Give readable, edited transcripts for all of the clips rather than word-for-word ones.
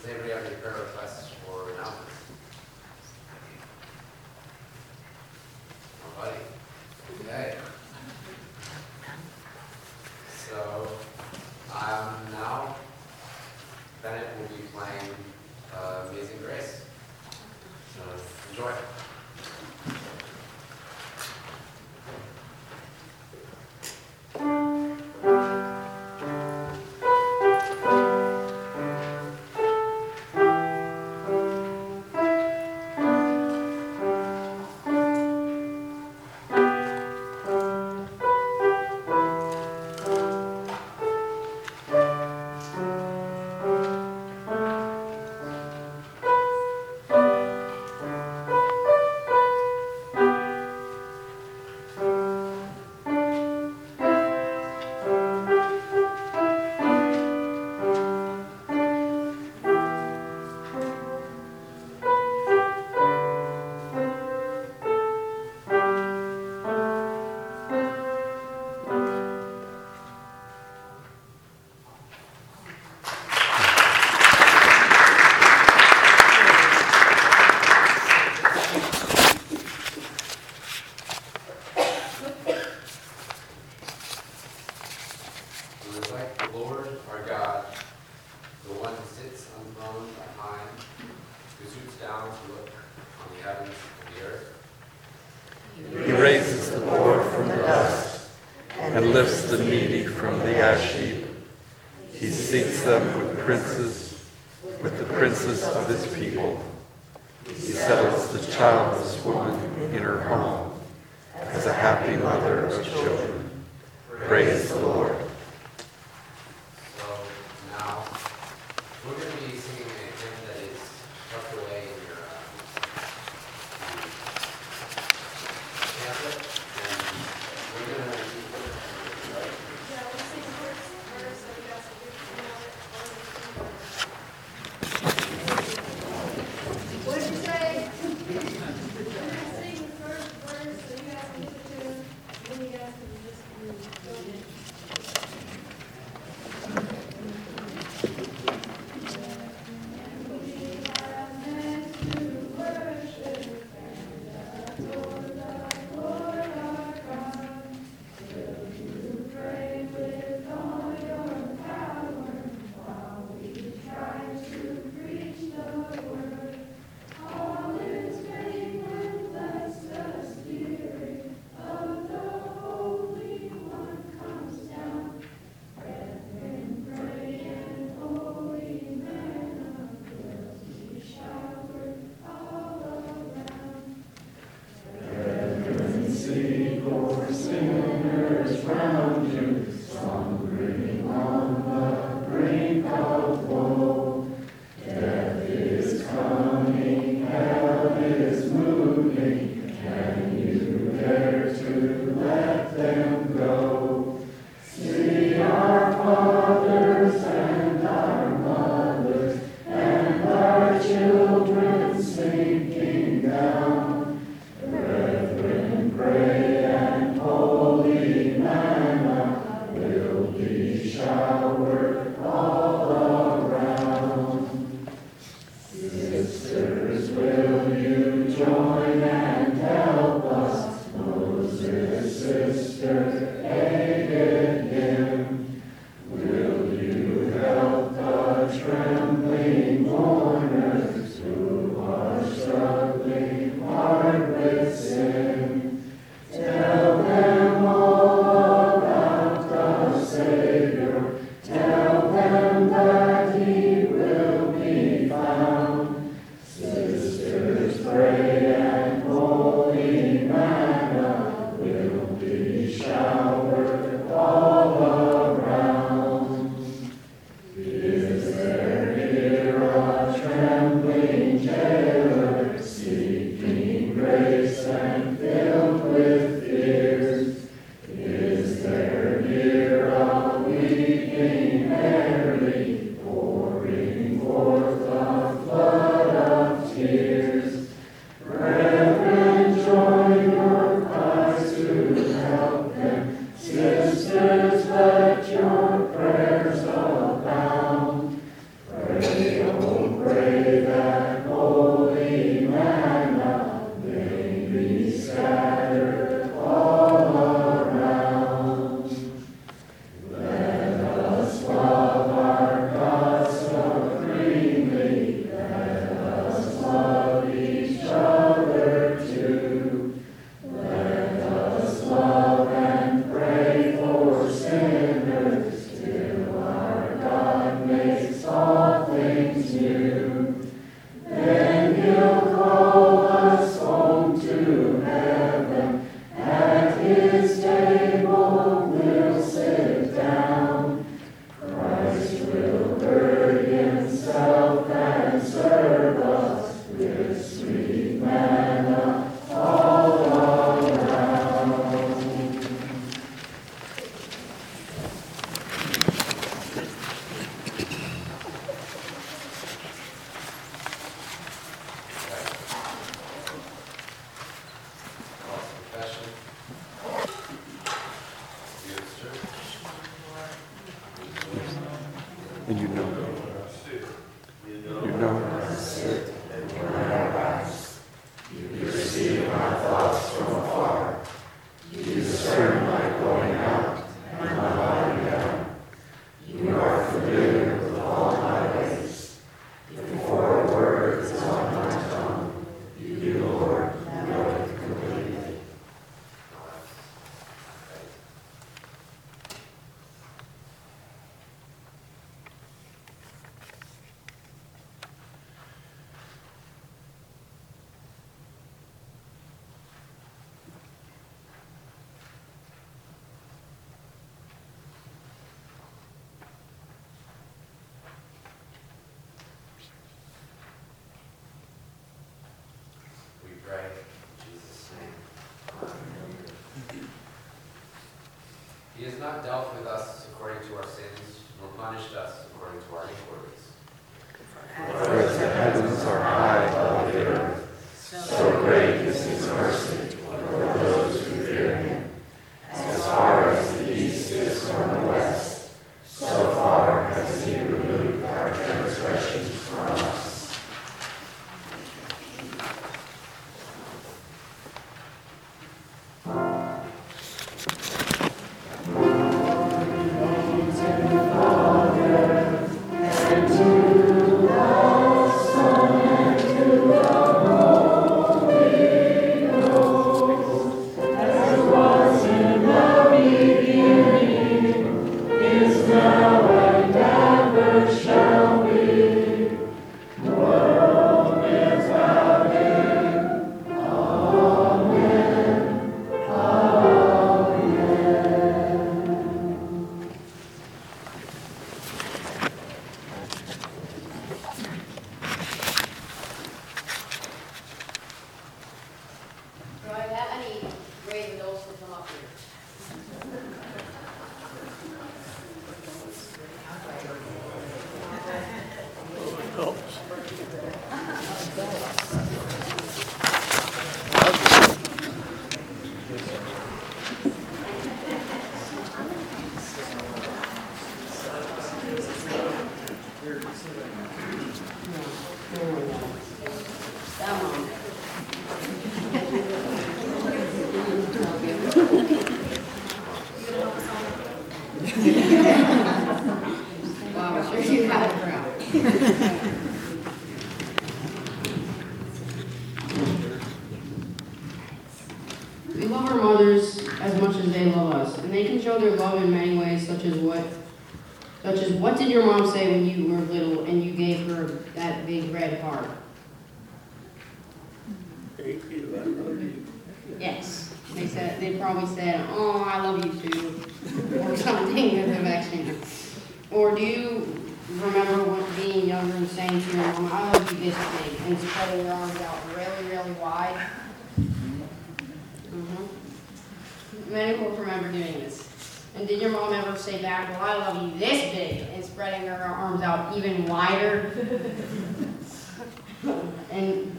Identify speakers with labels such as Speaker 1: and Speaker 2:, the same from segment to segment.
Speaker 1: Does anybody have any prayer requests or announcements? Nobody? Okay. So, now Bennett will be playing Amazing Grace. So, enjoy.
Speaker 2: Is there
Speaker 1: He has not dealt with us according to our sins, nor punished us according to our iniquities.
Speaker 2: For as the heavens are high above the earth, so great is his mercy toward those who fear him. As far as the east is from the west, so far has he removed our transgressions from us.
Speaker 3: We love our mothers as much as they love us, and they can show their love in many ways, such as what did your mom say when you were little and you gave her that big red heart?
Speaker 4: Thank you, I love you.
Speaker 3: Yes. They probably said, "Oh, I love you too," or something with affection. Or do you remember being younger and saying to your mom, "I love you this big," and spreading your arms out really, really wide? Many will remember doing this. And did your mom ever say back, "Well, I love you this big," and spreading her arms out even wider? And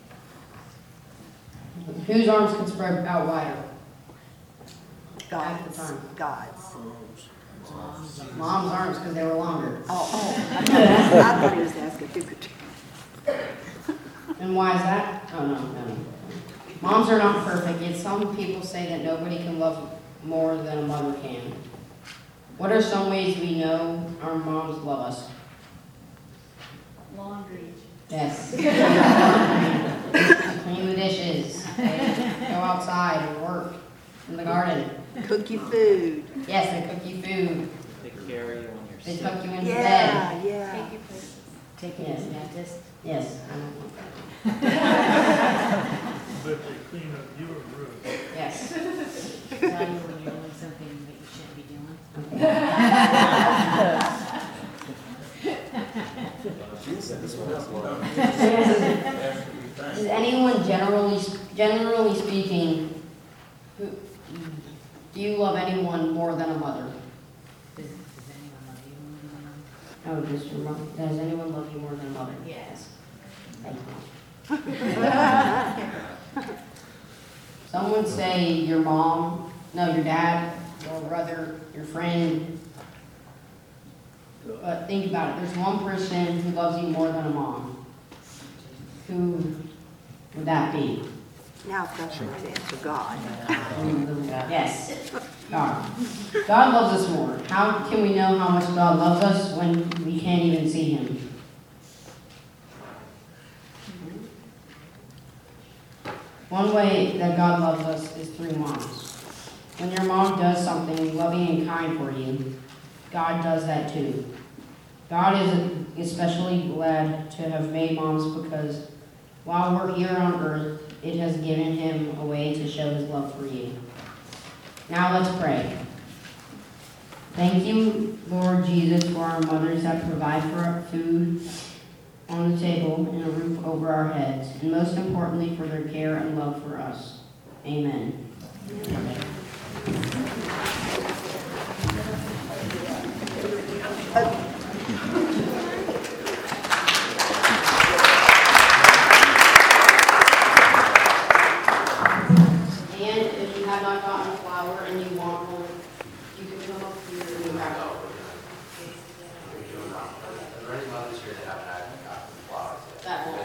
Speaker 3: whose arms could spread out wider? At the time.
Speaker 5: God's.
Speaker 3: Mom's arms, because they were longer.
Speaker 5: I thought he was asking who could.
Speaker 3: And why is that? Oh, no. Moms are not perfect, yet some people say that nobody can love more than a mother can. What are some ways we know our moms love us?
Speaker 6: Laundry.
Speaker 3: Yes. Clean the dishes. Go outside and work in the garden.
Speaker 5: Cook you food.
Speaker 3: Yes, they cook you food.
Speaker 7: They carry you when you're
Speaker 3: They
Speaker 7: sick.
Speaker 3: tuck you into bed.
Speaker 5: Yeah.
Speaker 6: Take your places.
Speaker 3: Take you to the dentist. Yes, I don't want that.
Speaker 4: But they clean up your room.
Speaker 3: Yes.
Speaker 6: Tell you when you're doing something that you shouldn't be doing.
Speaker 3: Is anyone generally speaking, do you love anyone more than a mother?
Speaker 6: Does anyone love you more than
Speaker 3: Oh, just your mother. Does anyone love you more than a mother?
Speaker 6: Yes.
Speaker 3: Thank you. Some would say your mom, no, your dad, your brother, your friend. But think about it. There's one person who loves you more than a mom. Who would that be?
Speaker 5: Now questions answer God.
Speaker 3: Yes, God. God loves us more. How can we know how much God loves us when we can't even see Him? One way that God loves us is through moms. When your mom does something loving and kind for you, God does that too. God is especially glad to have made moms because while we're here on earth, it has given Him a way to show His love for you. Now let's pray. Thank you, Lord Jesus, for our mothers that provide for our food on the table and a roof over our heads, and most importantly, for their care and love for us. Amen. Amen. And if you have not gotten a flower and you want one, you can come up here and you have one.
Speaker 1: We're doing wrong. Are there any mothers here that haven't gotten flowers yet?
Speaker 3: That won't